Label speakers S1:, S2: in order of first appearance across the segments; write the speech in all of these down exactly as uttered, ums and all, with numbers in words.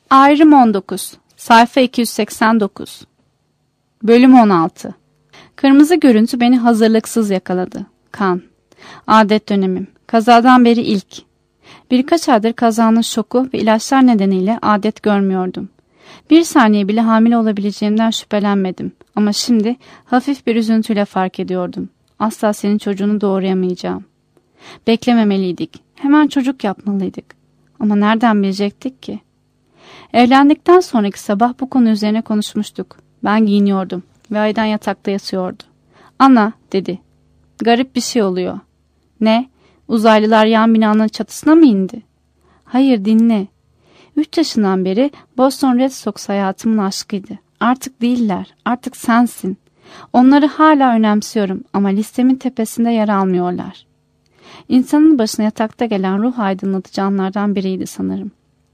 S1: Ayrım on dokuz. Sayfa iki yüz seksen dokuz. Bölüm on altı. Kırmızı görüntü beni hazırlıksız yakaladı. Kan. Adet dönemim. Kazadan beri ilk. Birkaç aydır kazanın şoku ve ilaçlar nedeniyle adet görmüyordum. Bir saniye bile hamile olabileceğimden şüphelenmedim. Ama şimdi hafif bir üzüntüyle fark ediyordum. Asla senin çocuğunu doğurayamayacağım. Beklememeliydik. Hemen çocuk yapmalıydık. Ama nereden bilecektik ki? Evlendikten sonraki sabah bu konu üzerine konuşmuştuk. Ben giyiniyordum ve Aydan yatakta yatıyordu. Ana dedi. Garip bir şey oluyor. Ne? Uzaylılar yan binanın çatısına mı indi? Hayır, dinle. Üç yaşından beri Boston Red Sox hayatımın aşkıydı. Artık değiller. Artık sensin. Onları hala önemsiyorum ama listemin tepesinde yer almıyorlar. İnsanın başına yatakta gelen ruh aydınlatıcı anlardan biriydi sanırım.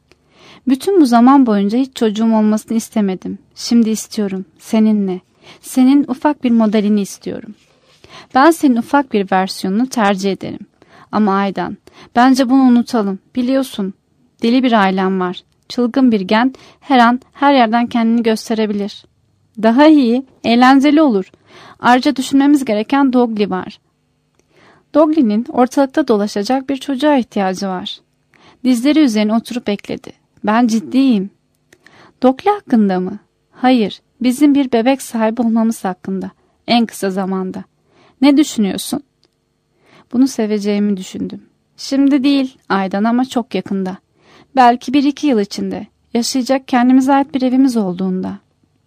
S1: Bütün bu zaman boyunca hiç çocuğum olmasını istemedim. Şimdi istiyorum. Seninle. Senin ufak bir modelini istiyorum. Ben senin ufak bir versiyonunu tercih ederim. Ama Aydan, bence bunu unutalım. Biliyorsun, deli bir ailem var. Çılgın bir gen her an her yerden kendini gösterebilir. Daha iyi, eğlenceli olur. Ayrıca düşünmemiz gereken Dogli var. Dogli'nin ortalıkta dolaşacak bir çocuğa ihtiyacı var. Dizleri üzerine oturup bekledi. Ben ciddiyim. Dogli hakkında mı? Hayır, bizim bir bebek sahibi olmamız hakkında. En kısa zamanda. Ne düşünüyorsun? Bunu seveceğimi düşündüm. Şimdi değil Aydan ama çok yakında. Belki bir iki yıl içinde. Yaşayacak kendimize ait bir evimiz olduğunda.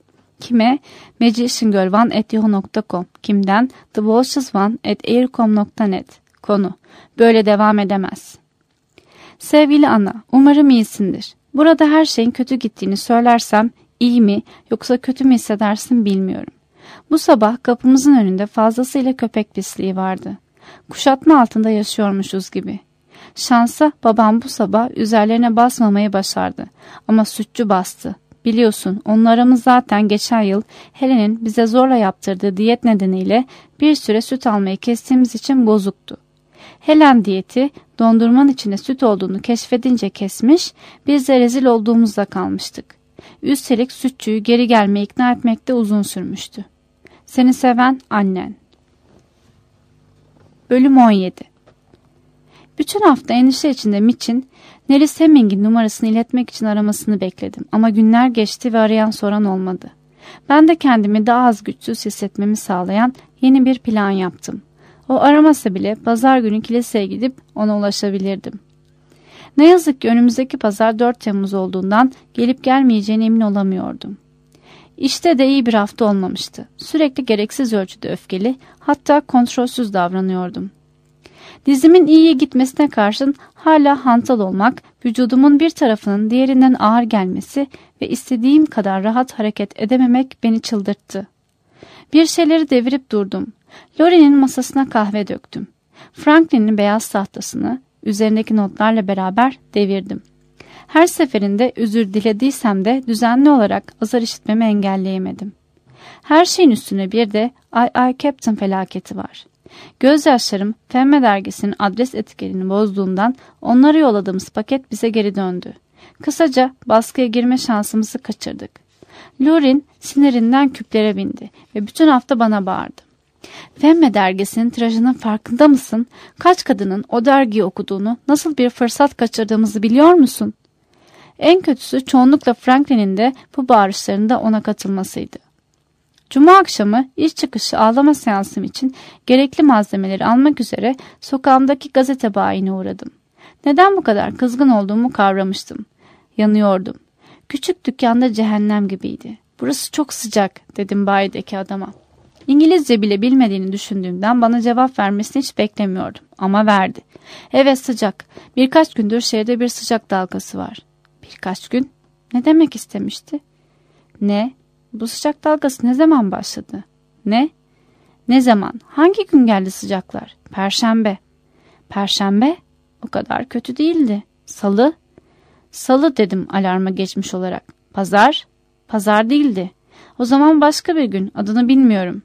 S1: Kime? magiciangirl one at yahoo nokta com. Kimden? the voices one at aircom nokta net. Konu. Böyle devam edemez. Sevgili ana, umarım iyisindir. Burada her şeyin kötü gittiğini söylersem iyi mi yoksa kötü mü hissedersin bilmiyorum. Bu sabah kapımızın önünde fazlasıyla köpek pisliği vardı. Kuşatma altında yaşıyormuşuz gibi. Şansa babam bu sabah üzerlerine basmamayı başardı. Ama sütçü bastı. Biliyorsun onlarımız zaten geçen yıl Helen'in bize zorla yaptırdığı diyet nedeniyle bir süre süt almayı kestiğimiz için bozuktu. Helen diyeti dondurmanın içinde süt olduğunu keşfedince kesmiş, biz de rezil olduğumuzda kalmıştık. Üstelik sütçüyü geri gelmeye ikna etmekte uzun sürmüştü. Seni seven annen. Bölüm on yedi. Bütün hafta endişe içinde Mitch'in Nelis Hemming'in numarasını iletmek için aramasını bekledim. Ama günler geçti ve arayan soran olmadı. Ben de kendimi daha az güçsüz hissetmemi sağlayan yeni bir plan yaptım. O aramasa bile pazar günü kiliseye gidip ona ulaşabilirdim. Ne yazık ki önümüzdeki pazar dört Temmuz olduğundan gelip gelmeyeceğine emin olamıyordum. İşte de iyi bir hafta olmamıştı. Sürekli gereksiz ölçüde öfkeli, hatta kontrolsüz davranıyordum. Dizimin iyiye gitmesine karşın hala hantal olmak, vücudumun bir tarafının diğerinden ağır gelmesi ve istediğim kadar rahat hareket edememek beni çıldırttı. Bir şeyleri devirip durdum. Laurie'nin masasına kahve döktüm. Franklin'in beyaz tahtasını üzerindeki notlarla beraber devirdim. Her seferinde özür dilediysem de düzenli olarak azar işitmemi engelleyemedim. Her şeyin üstüne bir de Ay Ay Captain felaketi var. Gözyaşlarım Femme dergisinin adres etiketini bozduğundan onlara yolladığımız paket bize geri döndü. Kısaca baskıya girme şansımızı kaçırdık. Lauren sinirinden küplere bindi ve bütün hafta bana bağırdı. Femme dergisinin tirajının farkında mısın? Kaç kadının o dergiyi okuduğunu, nasıl bir fırsat kaçırdığımızı biliyor musun? En kötüsü çoğunlukla Franklin'in de bu bağırışlarında ona katılmasıydı. Cuma akşamı iş çıkışı ağlama seansım için gerekli malzemeleri almak üzere sokağımdaki gazete bayine uğradım. Neden bu kadar kızgın olduğumu kavramıştım. Yanıyordum. Küçük dükkanda cehennem gibiydi. Burası çok sıcak dedim bayideki adama. İngilizce bile bilmediğini düşündüğümden bana cevap vermesini hiç beklemiyordum. Ama verdi. Evet sıcak. Birkaç gündür şehirde bir sıcak dalgası var. Birkaç gün? Ne demek istemişti? Ne? Bu sıcak dalgası ne zaman başladı? Ne? Ne zaman? Hangi gün geldi sıcaklar? Perşembe. Perşembe? O kadar kötü değildi. Salı? Salı dedim alarma geçmiş olarak. Pazar? Pazar değildi. O zaman başka bir gün. Adını bilmiyorum.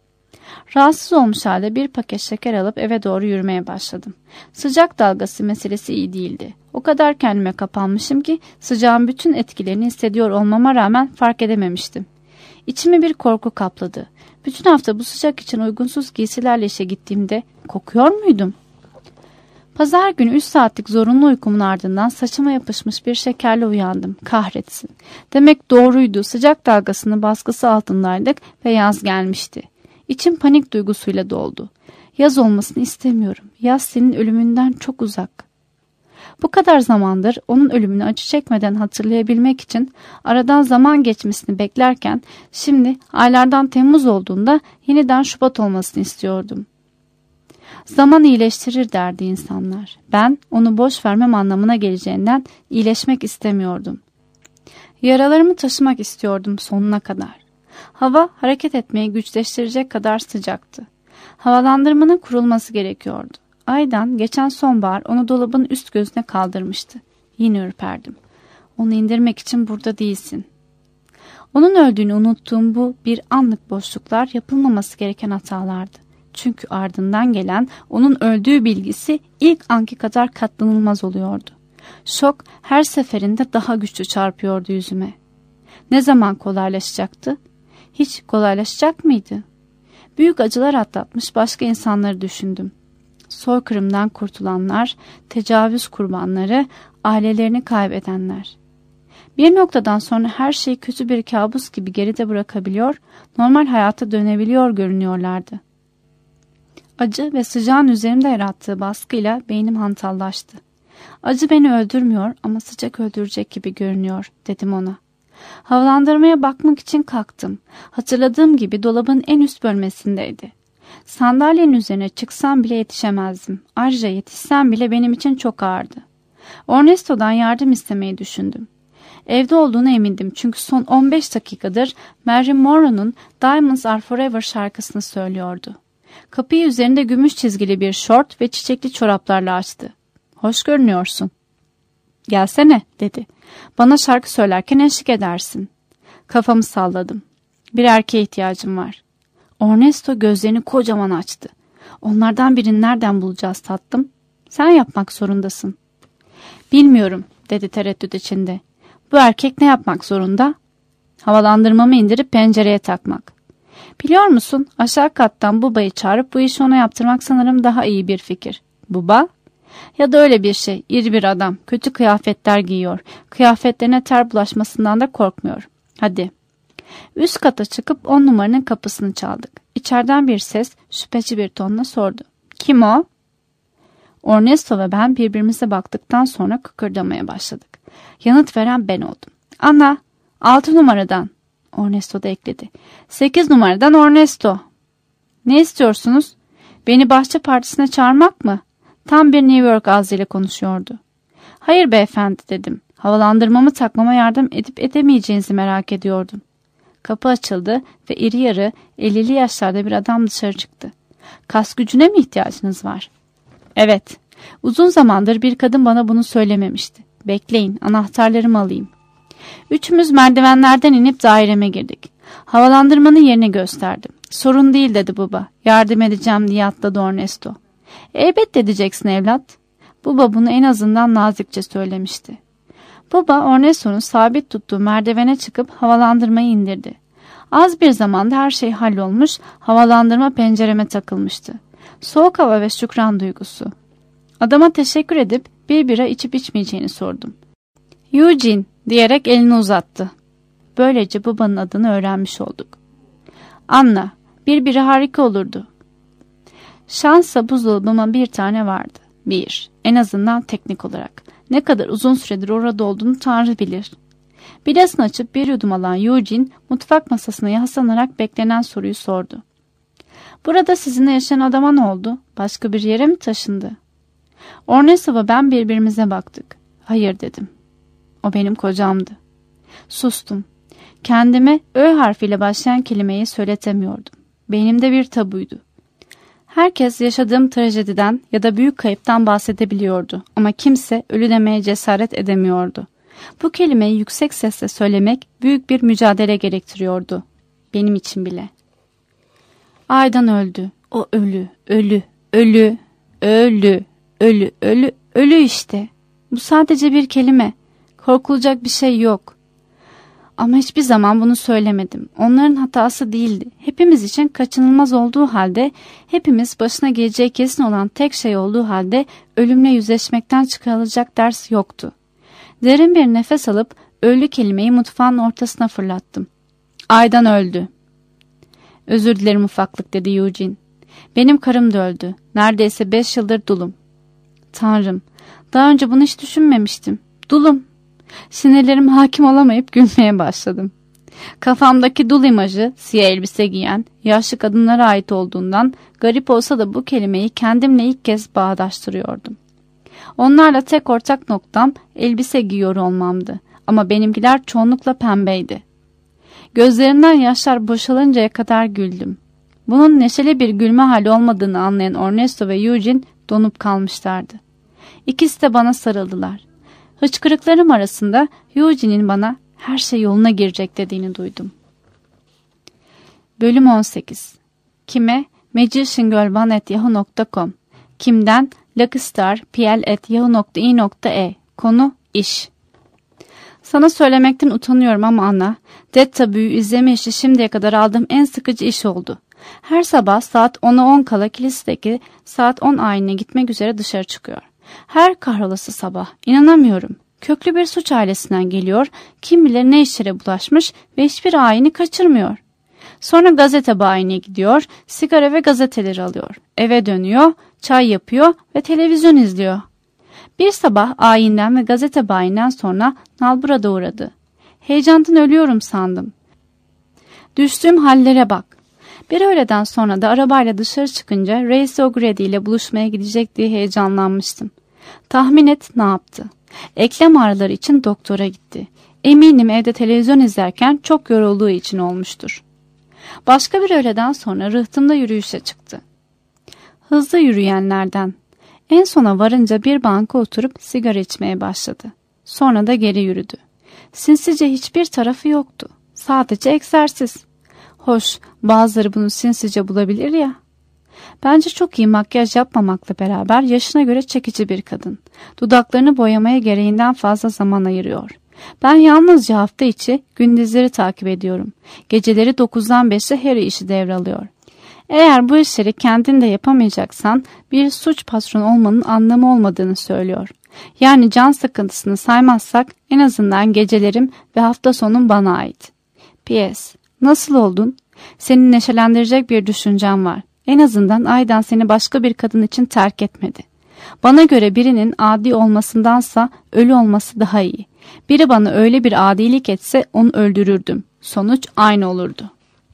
S1: Rahatsız olmuş halde bir paket şeker alıp eve doğru yürümeye başladım. Sıcak dalgası meselesi iyi değildi. O kadar kendime kapanmışım ki sıcağın bütün etkilerini hissediyor olmama rağmen fark edememiştim. İçimi bir korku kapladı. Bütün hafta bu sıcak için uygunsuz giysilerle işe gittiğimde kokuyor muydum? Pazar günü üç saatlik zorunlu uykumun ardından saçıma yapışmış bir şekerle uyandım. Kahretsin. Demek doğruydu. Sıcak dalgasının baskısı altındaydık ve yaz gelmişti. İçim panik duygusuyla doldu. Yaz olmasını istemiyorum. Yaz senin ölümünden çok uzak. Bu kadar zamandır onun ölümünü acı çekmeden hatırlayabilmek için aradan zaman geçmesini beklerken şimdi aylardan Temmuz olduğunda yeniden Şubat olmasını istiyordum. Zaman iyileştirir derdi insanlar. Ben onu boş vermem anlamına geleceğinden iyileşmek istemiyordum. Yaralarımı taşımak istiyordum sonuna kadar. Hava hareket etmeyi güçleştirecek kadar sıcaktı. Havalandırmanın kurulması gerekiyordu. Aydan geçen sonbahar onu dolabın üst gözüne kaldırmıştı. Yine ürperdim. Onu indirmek için burada değilsin. Onun öldüğünü unuttuğum bu bir anlık boşluklar yapılmaması gereken hatalardı. Çünkü ardından gelen onun öldüğü bilgisi ilk anki kadar katlanılmaz oluyordu. Şok her seferinde daha güçlü çarpıyordu yüzüme. Ne zaman kolaylaşacaktı? Hiç kolaylaşacak mıydı? Büyük acılar atlatmış başka insanları düşündüm. Soykırımdan kurtulanlar, tecavüz kurbanları, ailelerini kaybedenler. Bir noktadan sonra her şeyi kötü bir kabus gibi geride bırakabiliyor, normal hayata dönebiliyor görünüyorlardı. Acı ve sıcağın üzerimde yarattığı baskıyla beynim hantallaştı. Acı beni öldürmüyor ama sıcak öldürecek gibi görünüyor, dedim ona. Havalandırmaya bakmak için kalktım. Hatırladığım gibi dolabın en üst bölmesindeydi. Sandalyenin üzerine çıksam bile yetişemezdim. Ayrıca yetişsem bile benim için çok ağırdı. Ernesto'dan yardım istemeyi düşündüm. Evde olduğuna emindim çünkü son on beş dakikadır Marilyn Monroe'nun Diamonds Are Forever şarkısını söylüyordu. Kapıyı üzerinde gümüş çizgili bir şort ve çiçekli çoraplarla açtı. Hoş görünüyorsun. Gelsene, dedi. Bana şarkı söylerken eşlik edersin. Kafamı salladım. Bir erkeğe ihtiyacım var. Ernesto gözlerini kocaman açtı. Onlardan birini nereden bulacağız tatlım? Sen yapmak zorundasın. Bilmiyorum, dedi tereddüt içinde. Bu erkek ne yapmak zorunda? Havalandırmamı indirip pencereye takmak. Biliyor musun, aşağı kattan Buba'yı çağırıp bu işi ona yaptırmak sanırım daha iyi bir fikir. Buba? Ya da öyle bir şey, iri bir adam, kötü kıyafetler giyiyor. Kıyafetlerine ter bulaşmasından da korkmuyor. Hadi. Üst kata çıkıp on numaranın kapısını çaldık. İçeriden bir ses şüpheci bir tonla sordu. Kim o? Ernesto ve ben birbirimize baktıktan sonra kıkırdamaya başladık. Yanıt veren ben oldum. Ana, altı numaradan. Ernesto da ekledi. Sekiz numaradan Ernesto. Ne istiyorsunuz? Beni bahçe partisine çağırmak mı? Tam bir New York ağzıyla konuşuyordu. Hayır beyefendi, dedim. Havalandırmamı takmama yardım edip edemeyeceğinizi merak ediyordum. Kapı açıldı ve iri yarı ellili yaşlarda bir adam dışarı çıktı. Kas gücüne mi ihtiyacınız var? Evet. Uzun zamandır bir kadın bana bunu söylememişti. Bekleyin, anahtarlarımı alayım. Üçümüz merdivenlerden inip daireme girdik. Havalandırmanın yerini gösterdim. Sorun değil, dedi Buba. Yardım edeceğim diye atladı Ernesto. Elbette edeceksin evlat. Buba bunu en azından nazikçe söylemişti. Buba Ernesto'nun sabit tuttuğu merdivene çıkıp havalandırmayı indirdi. Az bir zamanda her şey hallolmuş, havalandırma pencereme takılmıştı. Soğuk hava ve şükran duygusu. Adama teşekkür edip bir bira içip içmeyeceğini sordum. Eugene diyerek elini uzattı. Böylece Buba'nın adını öğrenmiş olduk. Anna, bir bira harika olurdu. Şansa buzdolabıma bir tane vardı. Bir, en azından teknik olarak. Ne kadar uzun süredir orada olduğunu Tanrı bilir. Birasını açıp bir yudum alan Eugene mutfak masasına yaslanarak beklenen soruyu sordu. Burada sizinle yaşayan adama ne oldu? Başka bir yere mi taşındı? Ernesto ve ben birbirimize baktık. Hayır, dedim. O benim kocamdı. Sustum. Kendime Ö harfiyle başlayan kelimeyi söyletemiyordum. Beynimde bir tabuydu. Herkes yaşadığım trajediden ya da büyük kayıptan bahsedebiliyordu ama kimse ölü demeye cesaret edemiyordu. Bu kelimeyi yüksek sesle söylemek büyük bir mücadele gerektiriyordu. Benim için bile. Aydan öldü. O ölü, ölü, ölü, ölü, ölü, ölü, ölü işte. Bu sadece bir kelime. Korkulacak bir şey yok. Ama hiçbir zaman bunu söylemedim. Onların hatası değildi. Hepimiz için kaçınılmaz olduğu halde, hepimiz başına geleceği kesin olan tek şey olduğu halde ölümle yüzleşmekten çıkarılacak ders yoktu. Derin bir nefes alıp ölü kelimeyi mutfağın ortasına fırlattım. Aydan öldü. Özür dilerim ufaklık, dedi Eugene. Benim karım da öldü. Neredeyse beş yıldır dulum. Tanrım, daha önce bunu hiç düşünmemiştim. Dulum. Sinirlerim hakim olamayıp gülmeye başladım. Kafamdaki dul imajı siyah elbise giyen yaşlı kadınlara ait olduğundan garip olsa da bu kelimeyi kendimle ilk kez bağdaştırıyordum. Onlarla tek ortak noktam elbise giyiyor olmamdı ama benimkiler çoğunlukla pembeydi. Gözlerinden yaşlar boşalıncaya kadar güldüm. Bunun neşeli bir gülme hali olmadığını anlayan Ernesto ve Eugene donup kalmışlardı. İkisi de bana sarıldılar. Hıçkırıklarım arasında Eugene'in bana her şey yoluna girecek dediğini duydum. Bölüm on sekiz. Kime? magiciangirlone at yahoo nokta com. Kimden? luckystarpl at yahoo nokta i nokta e. Konu iş. Sana söylemekten utanıyorum ama ana, Dead Taboo'yu izleme işi şimdiye kadar aldığım en sıkıcı iş oldu. Her sabah saat ona on kala kilisedeki saat on ayinine gitmek üzere dışarı çıkıyor. Her kahrolası sabah. İnanamıyorum. Köklü bir suç ailesinden geliyor, kim bilir ne işlere bulaşmış ve hiçbir ayini kaçırmıyor. Sonra gazete bayine gidiyor, sigara ve gazeteleri alıyor. Eve dönüyor, çay yapıyor ve televizyon izliyor. Bir sabah ayinden ve gazete bayinden sonra nalburada uğradı. Heyecandan ölüyorum sandım. Düştüğüm hallere bak. Bir öğleden sonra da arabayla dışarı çıkınca Reis O'Grady ile buluşmaya gidecek diye heyecanlanmıştım. Tahmin et ne yaptı? Eklem ağrıları için doktora gitti. Eminim evde televizyon izlerken çok yorulduğu için olmuştur. Başka bir öğleden sonra rıhtımda yürüyüşe çıktı. Hızlı yürüyenlerden. En sona varınca bir banka oturup sigara içmeye başladı. Sonra da geri yürüdü. Sinsice hiçbir tarafı yoktu. Sadece egzersiz. Hoş, bazıları bunu sinsice bulabilir ya. Bence çok iyi makyaj yapmamakla beraber yaşına göre çekici bir kadın. Dudaklarını boyamaya gereğinden fazla zaman ayırıyor. Ben yalnızca hafta içi gündüzleri takip ediyorum. Geceleri dokuzdan beşe her işi devralıyor. Eğer bu işleri kendin de yapamayacaksan bir suç patronu olmanın anlamı olmadığını söylüyor. Yani can sıkıntısını saymazsak en azından gecelerim ve hafta sonum bana ait. P S Nasıl oldun? Seni neşelendirecek bir düşüncem var. En azından Aydan seni başka bir kadın için terk etmedi. Bana göre birinin adi olmasındansa ölü olması daha iyi. Biri bana öyle bir adilik etse onu öldürürdüm. Sonuç aynı olurdu.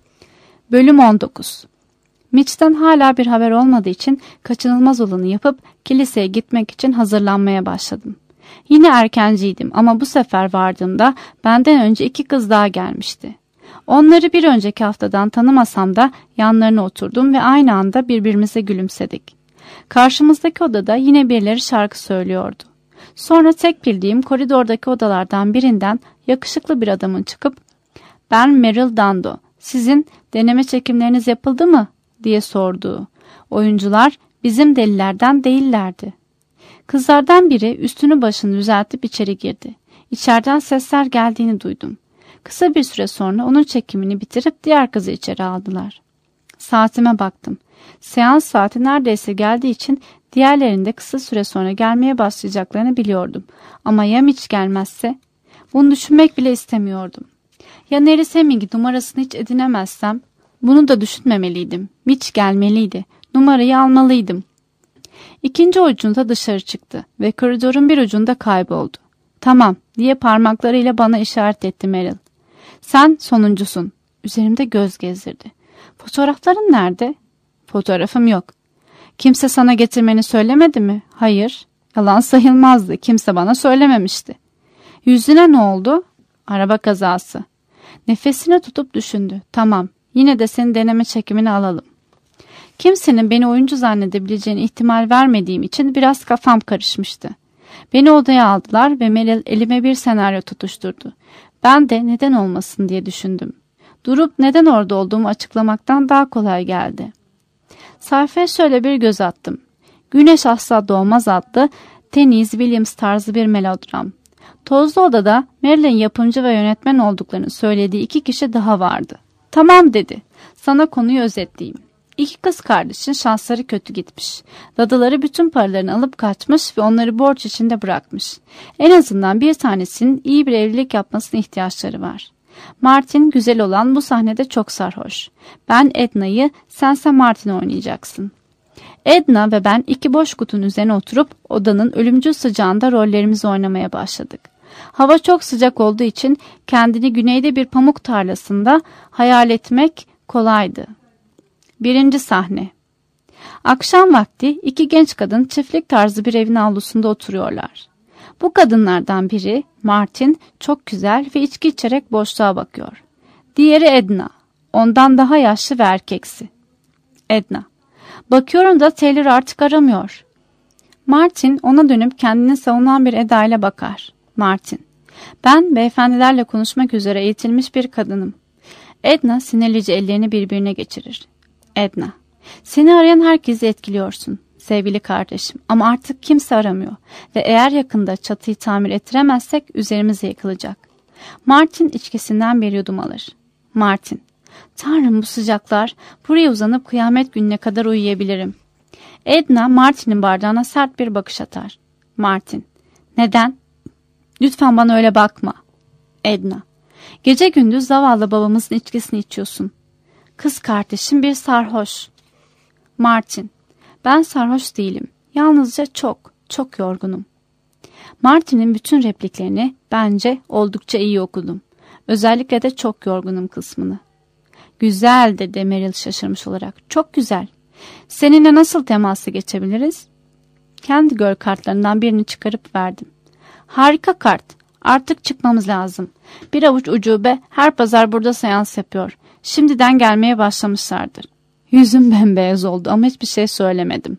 S1: Bölüm on dokuz. Mitch'ten hala bir haber olmadığı için kaçınılmaz olanı yapıp kiliseye gitmek için hazırlanmaya başladım. Yine erkenciydim ama bu sefer vardığımda benden önce iki kız daha gelmişti. Onları bir önceki haftadan tanımasam da yanlarına oturdum ve aynı anda birbirimize gülümsedik. Karşımızdaki odada yine birileri şarkı söylüyordu. Sonra tek bildiğim koridordaki odalardan birinden yakışıklı bir adamın çıkıp "Ben Merrill Dando, sizin deneme çekimleriniz yapıldı mı?" diye sorduğu. Oyuncular bizim delilerden değillerdi. Kızlardan biri üstünü başını düzeltip içeri girdi. İçeriden sesler geldiğini duydum. Kısa bir süre sonra onun çekimini bitirip diğer kızı içeri aldılar. Saatime baktım. Seans saati neredeyse geldiği için diğerlerinde kısa süre sonra gelmeye başlayacaklarını biliyordum. Ama ya Mitch gelmezse? Bunu düşünmek bile istemiyordum. Ya Neris Hemming'i numarasını hiç edinemezsem? Bunu da düşünmemeliydim. Mitch gelmeliydi. Numarayı almalıydım. İkinci ucunda dışarı çıktı ve koridorun bir ucunda kayboldu. "Tamam," diye parmaklarıyla bana işaret etti Merrill. "Sen sonuncusun." Üzerimde göz gezdirdi. "Fotoğrafların nerede?" "Fotoğrafım yok." "Kimse sana getirmeni söylemedi mi?" "Hayır." Yalan sayılmazdı. Kimse bana söylememişti. "Yüzüne ne oldu?" "Araba kazası." Nefesini tutup düşündü. "Tamam, yine de senin deneme çekimini alalım." Kimsenin beni oyuncu zannedebileceğine ihtimal vermediğim için biraz kafam karışmıştı. Beni odaya aldılar ve Merrill elime bir senaryo tutuşturdu. Ben de neden olmasın diye düşündüm. Durup neden orada olduğumu açıklamaktan daha kolay geldi. Sayfaya şöyle bir göz attım. "Güneş Asla Doğmaz" adlı Tennessee Williams tarzı bir melodram. Tozlu Odada Marilyn yapımcı ve yönetmen olduklarını söylediği iki kişi daha vardı. Tamam dedi. Sana konuyu özetleyeyim. İki kız kardeşin şansları kötü gitmiş. Dadıları bütün paralarını alıp kaçmış ve onları borç içinde bırakmış. En azından bir tanesinin iyi bir evlilik yapmasına ihtiyaçları var. Martin güzel olan bu sahnede çok sarhoş. Ben Edna'yı, sense Martin'i oynayacaksın. Edna ve ben iki boş kutunun üzerine oturup odanın ölümcül sıcağında rollerimizi oynamaya başladık. Hava çok sıcak olduğu için kendini güneyde bir pamuk tarlasında hayal etmek kolaydı. Birinci sahne. Akşam vakti iki genç kadın çiftlik tarzı bir evin avlusunda oturuyorlar. Bu kadınlardan biri Martin, çok güzel ve içki içerek boşluğa bakıyor. Diğeri Edna, ondan daha yaşlı ve erkeksi. Edna, bakıyorum da Taylor artık aramıyor. Martin ona dönüp kendini savunan bir edayla bakar. Martin, ben beyefendilerle konuşmak üzere eğitilmiş bir kadınım. Edna sinirlice ellerini birbirine geçirir. Edna, seni arayan herkesi etkiliyorsun sevgili kardeşim, ama artık kimse aramıyor ve eğer yakında çatıyı tamir ettiremezsek üzerimize yıkılacak. Martin içkisinden bir yudum alır. Martin, Tanrım bu sıcaklar, buraya uzanıp kıyamet gününe kadar uyuyabilirim. Edna Martin'in bardağına sert bir bakış atar. Martin, neden? Lütfen bana öyle bakma. Edna, gece gündüz zavallı babamızın içkisini içiyorsun. Kız kardeşim bir sarhoş. Martin, ben sarhoş değilim. Yalnızca çok, çok yorgunum. Martin'in bütün repliklerini bence oldukça iyi okudum. Özellikle de çok yorgunum kısmını. Güzel dedi Meryl şaşırmış olarak. Çok güzel. Seninle nasıl temasa geçebiliriz? Kendi göl kartlarından birini çıkarıp verdim. Harika kart. Artık çıkmamız lazım. Bir avuç ucube her pazar burada seans yapıyor. Şimdiden gelmeye başlamışlardır. Yüzüm bembeyaz oldu ama hiçbir şey söylemedim.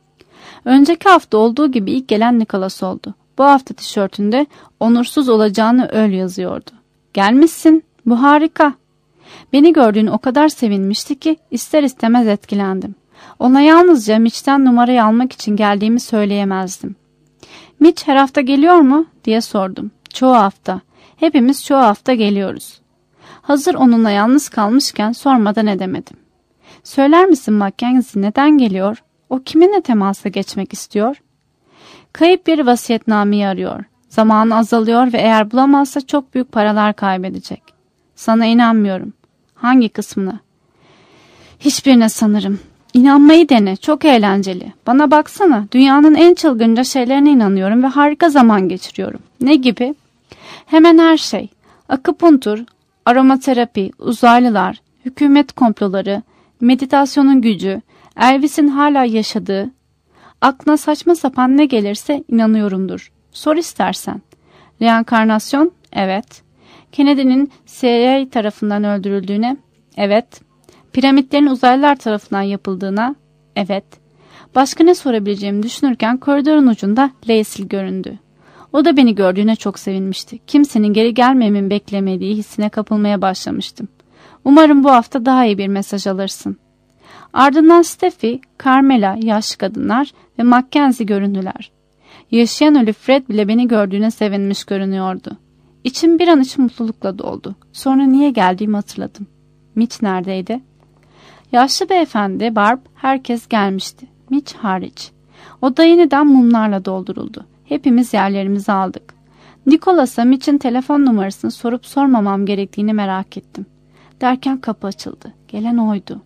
S1: Önceki hafta olduğu gibi ilk gelen Nicholas oldu. Bu hafta tişörtünde onursuz olacağını öl yazıyordu. Gelmişsin. Bu harika. Beni gördüğünü o kadar sevinmişti ki ister istemez etkilendim. Ona yalnızca Mitch'ten numarayı almak için geldiğimi söyleyemezdim. Mitch her hafta geliyor mu diye sordum. Çoğu hafta. Hepimiz çoğu hafta geliyoruz. Hazır onunla yalnız kalmışken sormadan edemedim. Söyler misin Mackenzie neden geliyor? O kiminle temasa geçmek istiyor? Kayıp bir vasiyetnameyi arıyor. Zamanı azalıyor ve eğer bulamazsa çok büyük paralar kaybedecek. Sana inanmıyorum. Hangi kısmına? Hiçbirine sanırım. İnanmayı dene. Çok eğlenceli. Bana baksana. Dünyanın en çılgınca şeylerine inanıyorum ve harika zaman geçiriyorum. Ne gibi? Hemen her şey. Akupunktur, aromaterapi, uzaylılar, hükümet komploları, meditasyonun gücü, Elvis'in hala yaşadığı. Aklına saçma sapan ne gelirse inanıyorumdur. Sor istersen. Reenkarnasyon? Evet. Kennedy'nin C I A tarafından öldürüldüğüne? Evet. Piramitlerin uzaylılar tarafından yapıldığına? Evet. Başka ne sorabileceğimi düşünürken koridorun ucunda Lacey göründü. O da beni gördüğüne çok sevinmişti. Kimsenin geri gelmemin beklemediği hissine kapılmaya başlamıştım. Umarım bu hafta daha iyi bir mesaj alırsın. Ardından Steffi, Carmela, yaşlı kadınlar ve Mackenzie göründüler. Yaşayan ölü Fred bile beni gördüğüne sevinmiş görünüyordu. İçim bir an için mutlulukla doldu. Sonra niye geldiğimi hatırladım. Mitch neredeydi? Yaşlı beyefendi, Barb, herkes gelmişti. Mitch hariç. Oda yeniden mumlarla dolduruldu. Hepimiz yerlerimizi aldık. Nicholas'a Mitch'in telefon numarasını sorup sormamam gerektiğini merak ettim. Derken kapı açıldı. Gelen oydu.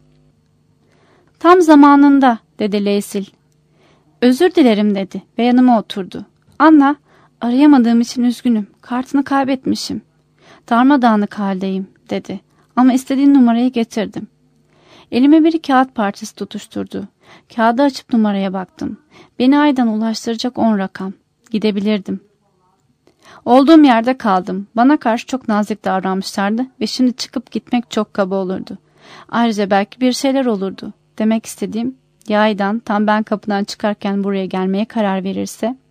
S1: Tam zamanında dedi Lacey. Özür dilerim dedi ve yanıma oturdu. Anna, arayamadığım için üzgünüm. Kartını kaybetmişim. Darmadağınık haldeyim dedi. Ama istediğin numarayı getirdim. Elime bir kağıt parçası tutuşturdu. Kağıdı açıp numaraya baktım. Beni aydan ulaştıracak on rakam. Gidebilirdim. Olduğum yerde kaldım. Bana karşı çok nazik davranmışlardı ve şimdi çıkıp gitmek çok kaba olurdu. Ayrıca belki bir şeyler olurdu. Demek istediğim, ya aydan tam ben kapıdan çıkarken buraya gelmeye karar verirse...